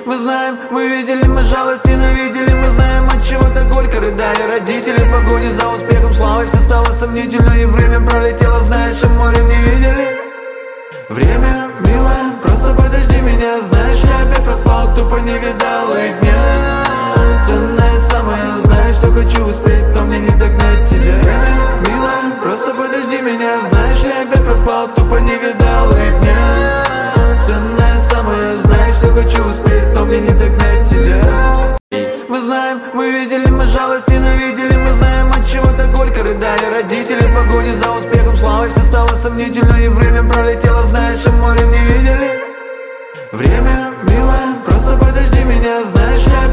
Мы знаем, мы видели, мы жалость ненавидели. Мы знаем, от чего так горько рыдали родители. В погоне за успехом, славой все стало сомнительно. И время пролетело, знаешь, а море не видели. Время, милая, просто подожди меня. Знаешь, я опять проспал, тупо не видал и дня. Ценное самое, знаешь, все хочу успеть, но мне не догнать тебя. Время, милая, просто подожди меня. Знаешь, я опять проспал, тупо не видал и дня. Ценное самое, знаешь, все хочу успеть, но мне не догнать тебя. Мы знаем, мы видели, мы жалость ненавидели. Мы знаем, от чего так горько рыдали родители. В погоне за успехом, славой все стало сомнительно.